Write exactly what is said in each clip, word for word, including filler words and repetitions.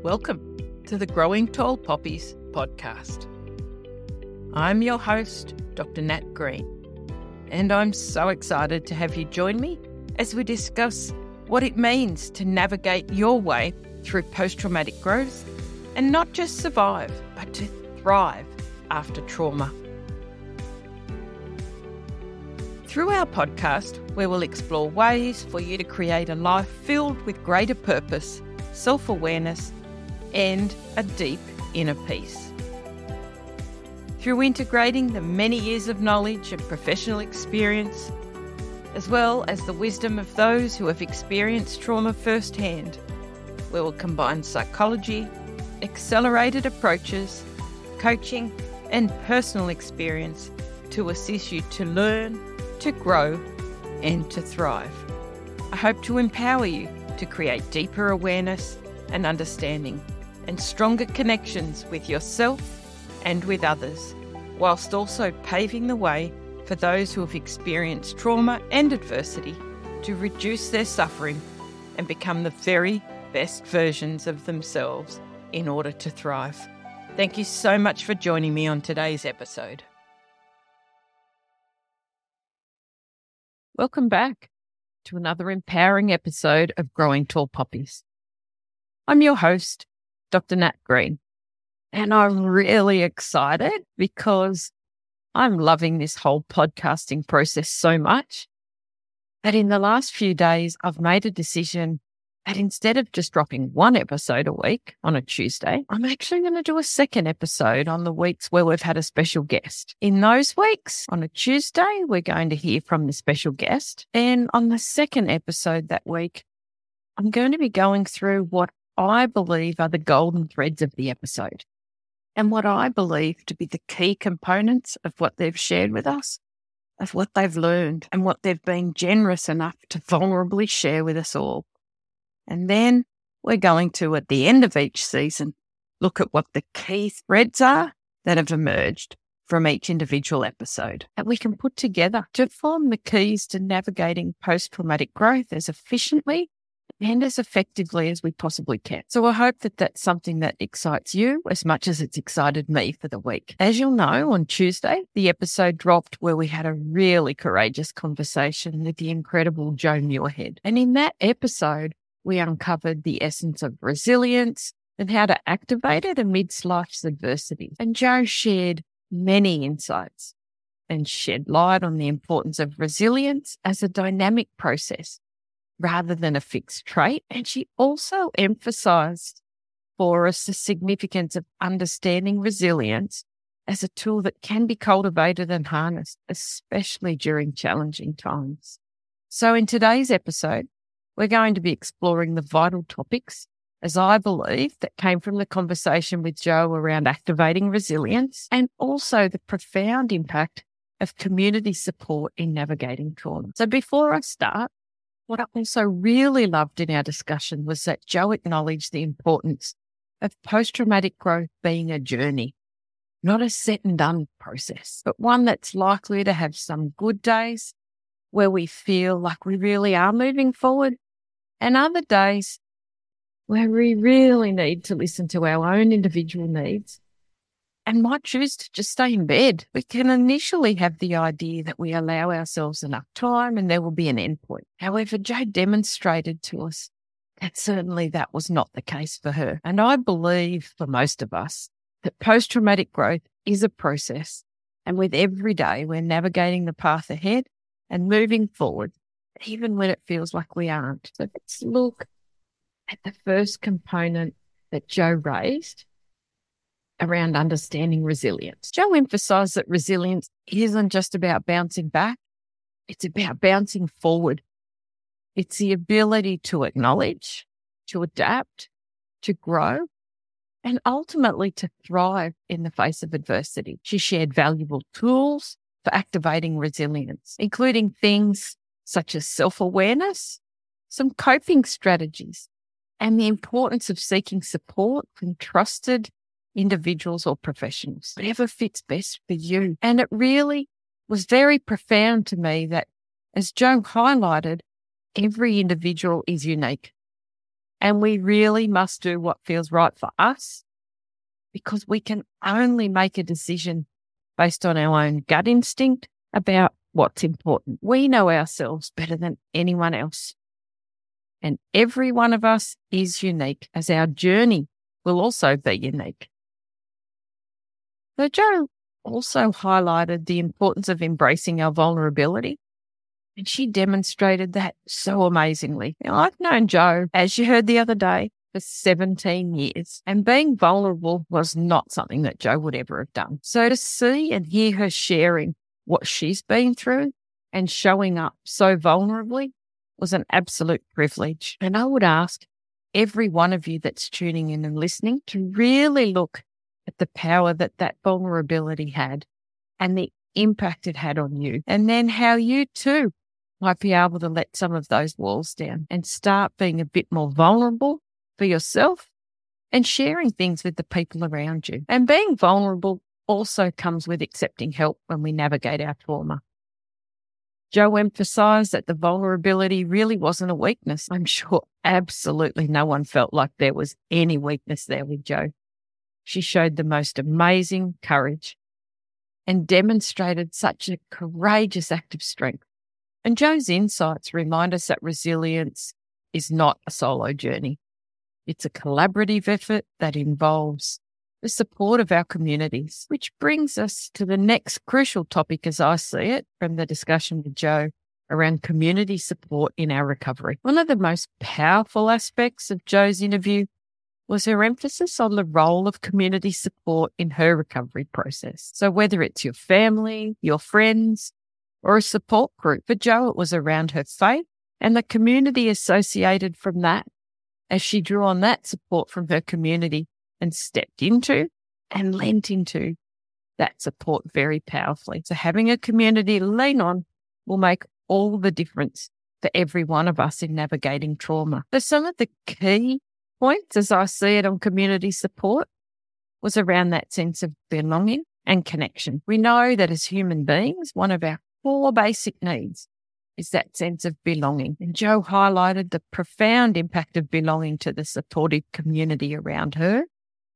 Welcome to the Growing Tall Poppies podcast. I'm your host, Doctor Nat Green, and I'm so excited to have you join me as we discuss what it means to navigate your way through post-traumatic growth and not just survive, but to thrive after trauma. Through our podcast, we will explore ways for you to create a life filled with greater purpose, self-awareness, and a deep inner peace. Through integrating the many years of knowledge and professional experience, as well as the wisdom of those who have experienced trauma firsthand, we will combine psychology, accelerated approaches, coaching, and personal experience to assist you to learn, to grow, and to thrive. I hope to empower you to create deeper awareness and understanding and stronger connections with yourself and with others, whilst also paving the way for those who have experienced trauma and adversity to reduce their suffering and become the very best versions of themselves in order to thrive. Thank you so much for joining me on today's episode. Welcome back to another empowering episode of Growing Tall Poppies. I'm your host, Doctor Nat Green, and I'm really excited because I'm loving this whole podcasting process so much that in the last few days, I've made a decision that instead of just dropping one episode a week on a Tuesday, I'm actually going to do a second episode on the weeks where we've had a special guest. In those weeks, on a Tuesday, we're going to hear from the special guest. And on the second episode that week, I'm going to be going through what I believe are the golden threads of the episode and what I believe to be the key components of what they've shared with us, of what they've learned and what they've been generous enough to vulnerably share with us all. And then we're going to, at the end of each season, look at what the key threads are that have emerged from each individual episode that we can put together to form the keys to navigating post-traumatic growth as efficiently and as effectively as we possibly can. So I hope that that's something that excites you as much as it's excited me for the week. As you'll know, on Tuesday, the episode dropped where we had a really courageous conversation with the incredible Jo Muirhead. And in that episode, we uncovered the essence of resilience and how to activate it amidst life's adversity. And Jo shared many insights and shed light on the importance of resilience as a dynamic process rather than a fixed trait. And she also emphasized for us the significance of understanding resilience as a tool that can be cultivated and harnessed, especially during challenging times. So in today's episode, we're going to be exploring the vital topics, as I believe, that came from the conversation with Jo around activating resilience and also the profound impact of community support in navigating trauma. So before I start, what I also really loved in our discussion was that Jo acknowledged the importance of post-traumatic growth being a journey, not a set and done process, but one that's likely to have some good days where we feel like we really are moving forward, and other days where we really need to listen to our own individual needs and might choose to just stay in bed. We can initially have the idea that we allow ourselves enough time and there will be an endpoint. However, Jo demonstrated to us that certainly that was not the case for her. And I believe for most of us that post-traumatic growth is a process. And with every day, we're navigating the path ahead and moving forward, even when it feels like we aren't. So let's look at the first component that Jo raised around understanding resilience. Jo emphasized that resilience isn't just about bouncing back. It's about bouncing forward. It's the ability to acknowledge, to adapt, to grow, and ultimately to thrive in the face of adversity. She shared valuable tools for activating resilience, including things such as self-awareness, some coping strategies, and the importance of seeking support from trusted individuals or professionals, whatever fits best for you. And it really was very profound to me that, as Jo highlighted, every individual is unique. And we really must do what feels right for us, because we can only make a decision based on our own gut instinct about what's important. We know ourselves better than anyone else. And every one of us is unique, as our journey will also be unique. So Jo also highlighted the importance of embracing our vulnerability, and she demonstrated that so amazingly. Now, I've known Jo, as you heard the other day, for seventeen years, and being vulnerable was not something that Jo would ever have done. So to see and hear her sharing what she's been through and showing up so vulnerably was an absolute privilege. And I would ask every one of you that's tuning in and listening to really look at the power that that vulnerability had and the impact it had on you, and then how you too might be able to let some of those walls down and start being a bit more vulnerable for yourself and sharing things with the people around you. And being vulnerable also comes with accepting help when we navigate our trauma. Jo emphasised that the vulnerability really wasn't a weakness. I'm sure absolutely no one felt like there was any weakness there with Jo. She showed the most amazing courage and demonstrated such a courageous act of strength. And Jo's insights remind us that resilience is not a solo journey. It's a collaborative effort that involves the support of our communities, which brings us to the next crucial topic, as I see it, from the discussion with Jo around community support in our recovery. One of the most powerful aspects of Jo's interview was her emphasis on the role of community support in her recovery process. So whether it's your family, your friends, or a support group, for Jo it was around her faith and the community associated from that, as she drew on that support from her community and stepped into and lent into that support very powerfully. So having a community to lean on will make all the difference for every one of us in navigating trauma. So some of the key points, as I see it, on community support was around that sense of belonging and connection. We know that as human beings, one of our four basic needs is that sense of belonging. And Jo highlighted the profound impact of belonging to the supportive community around her,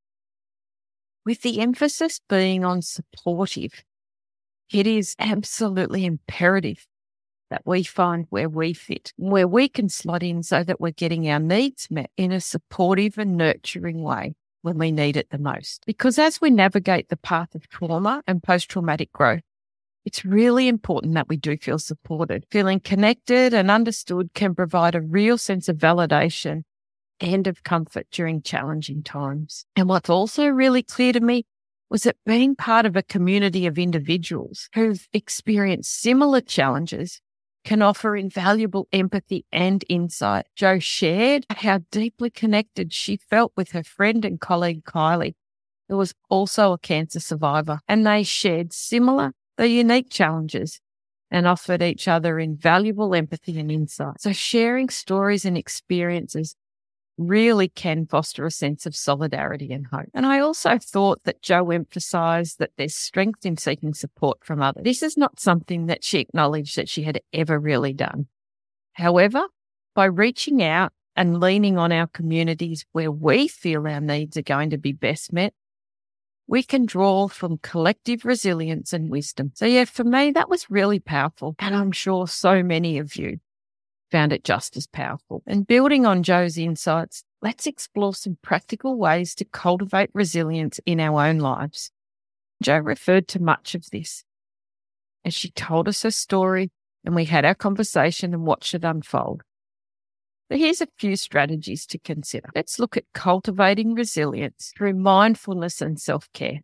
with the emphasis being on supportive. It is absolutely imperative that we find where we fit, where we can slot in so that we're getting our needs met in a supportive and nurturing way when we need it the most. Because as we navigate the path of trauma and post-traumatic growth, it's really important that we do feel supported. Feeling connected and understood can provide a real sense of validation and of comfort during challenging times. And what's also really clear to me was that being part of a community of individuals who've experienced similar challenges can offer invaluable empathy and insight. Jo shared how deeply connected she felt with her friend and colleague Kylie, who was also a cancer survivor, and they shared similar, though unique challenges and offered each other invaluable empathy and insight. So sharing stories and experiences really can foster a sense of solidarity and hope. And I also thought that Jo emphasised that there's strength in seeking support from others. This is not something that she acknowledged that she had ever really done. However, by reaching out and leaning on our communities where we feel our needs are going to be best met, we can draw from collective resilience and wisdom. So yeah, for me, that was really powerful. And I'm sure so many of you found it just as powerful. And building on Jo's insights, let's explore some practical ways to cultivate resilience in our own lives. Jo referred to much of this as she told us her story and we had our conversation and watched it unfold. But here's a few strategies to consider. Let's look at cultivating resilience through mindfulness and self-care.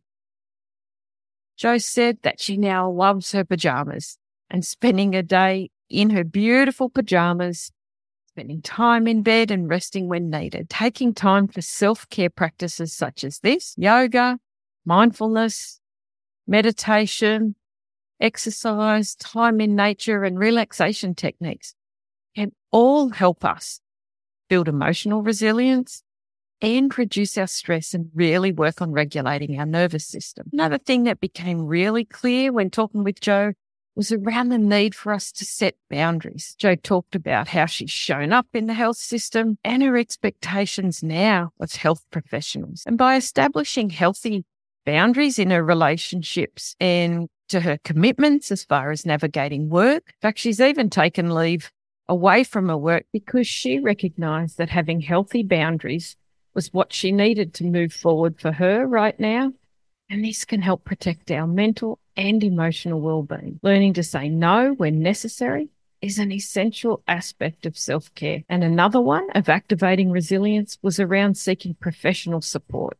Jo said that she now loves her pajamas and spending a day in her beautiful pajamas, spending time in bed and resting when needed, taking time for self-care practices such as this, yoga, mindfulness, meditation, exercise, time in nature, and relaxation techniques can all help us build emotional resilience and reduce our stress and really work on regulating our nervous system. Another thing that became really clear when talking with Jo was around the need for us to set boundaries. Jo talked about how she's shown up in the health system and her expectations now of health professionals. And by establishing healthy boundaries in her relationships and to her commitments as far as navigating work. In fact, she's even taken leave away from her work because she recognised that having healthy boundaries was what she needed to move forward for her right now. And this can help protect our mental and emotional well-being. Learning to say no when necessary is an essential aspect of self-care. And another one of activating resilience was around seeking professional support.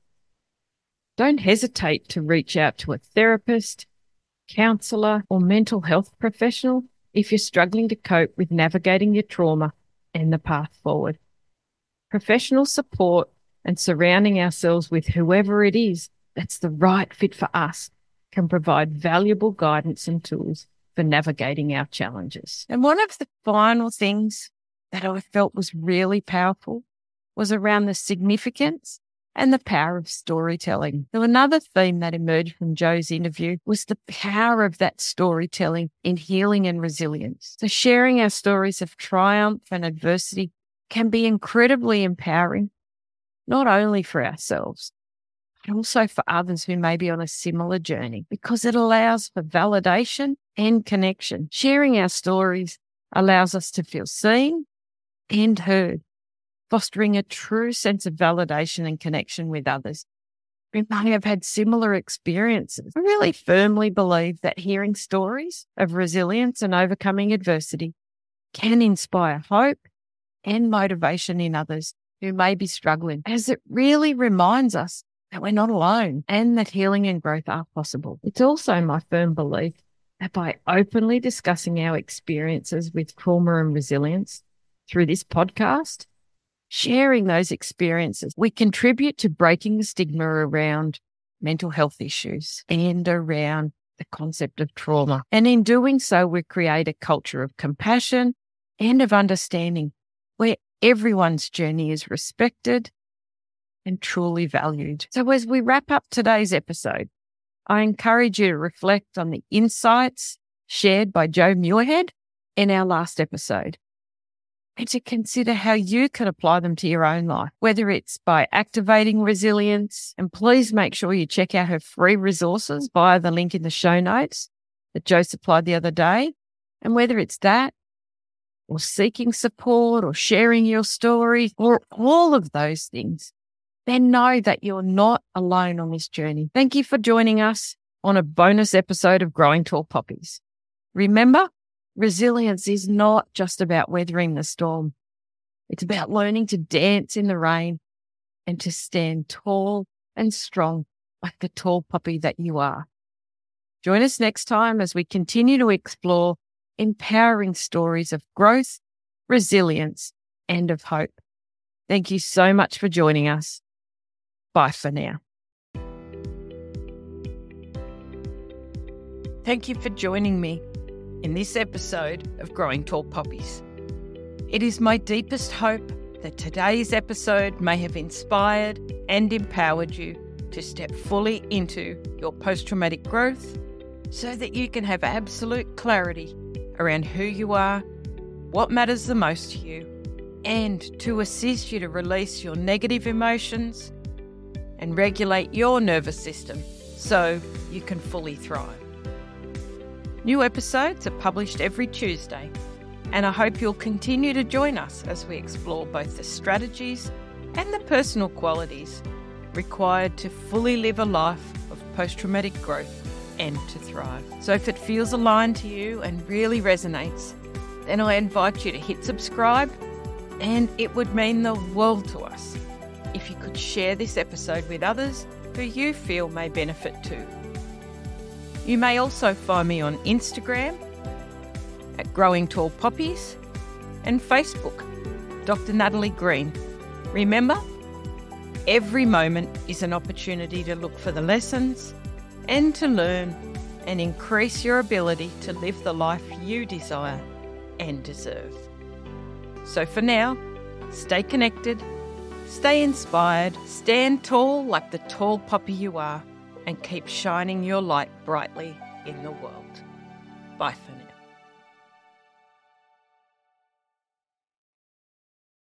Don't hesitate to reach out to a therapist, counsellor, or mental health professional if you're struggling to cope with navigating your trauma and the path forward. Professional support and surrounding ourselves with whoever it is that's the right fit for us can provide valuable guidance and tools for navigating our challenges. And one of the final things that I felt was really powerful was around the significance and the power of storytelling. So another theme that emerged from Jo's interview was the power of that storytelling in healing and resilience. So sharing our stories of triumph and adversity can be incredibly empowering, not only for ourselves, but also for others who may be on a similar journey, because it allows for validation and connection. Sharing our stories allows us to feel seen and heard, fostering a true sense of validation and connection with others who may have had similar experiences. I really firmly believe that hearing stories of resilience and overcoming adversity can inspire hope and motivation in others who may be struggling, as it really reminds us that we're not alone and that healing and growth are possible. It's also my firm belief that by openly discussing our experiences with trauma and resilience through this podcast, sharing those experiences, we contribute to breaking the stigma around mental health issues and around the concept of trauma. And in doing so, we create a culture of compassion and of understanding where everyone's journey is respected and truly valued. So as we wrap up today's episode, I encourage you to reflect on the insights shared by Jo Muirhead in our last episode, and to consider how you can apply them to your own life, whether it's by activating resilience. And please make sure you check out her free resources via the link in the show notes that Jo supplied the other day. And whether it's that, or seeking support, or sharing your story, or all of those things, then know that you're not alone on this journey. Thank you for joining us on a bonus episode of Growing Tall Poppies. Remember, resilience is not just about weathering the storm. It's about learning to dance in the rain and to stand tall and strong like the tall poppy that you are. Join us next time as we continue to explore empowering stories of growth, resilience, and of hope. Thank you so much for joining us. Bye for now. Thank you for joining me in this episode of Growing Tall Poppies. It is my deepest hope that today's episode may have inspired and empowered you to step fully into your post-traumatic growth so that you can have absolute clarity around who you are, what matters the most to you, and to assist you to release your negative emotions and regulate your nervous system so you can fully thrive. New episodes are published every Tuesday, and I hope you'll continue to join us as we explore both the strategies and the personal qualities required to fully live a life of post-traumatic growth and to thrive. So if it feels aligned to you and really resonates, then I invite you to hit subscribe, and it would mean the world to us if you could share this episode with others who you feel may benefit too. You may also find me on Instagram at Growing Tall Poppies and Facebook, Doctor Natalie Green. Remember, every moment is an opportunity to look for the lessons and to learn and increase your ability to live the life you desire and deserve. So for now, stay connected, stay inspired, stand tall like the tall poppy you are, and keep shining your light brightly in the world. Bye for